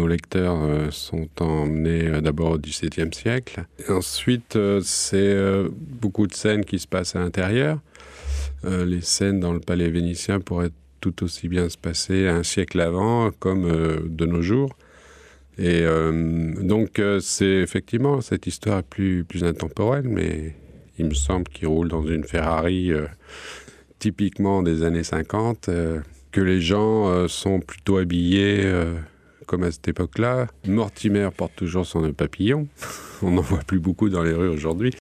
nos lecteurs sont emmenés d'abord au XVIIe siècle. Et ensuite, c'est beaucoup de scènes qui se passent à l'intérieur. Les scènes dans le palais vénitien pourraient tout aussi bien se passer un siècle avant comme de nos jours. Et donc, c'est effectivement, cette histoire est plus intemporelle, mais il me semble qu'il roule dans une Ferrari typiquement des années 50, que les gens sont plutôt habillés comme à cette époque-là. Mortimer porte toujours son nœud papillon. On n'en voit plus beaucoup dans les rues aujourd'hui.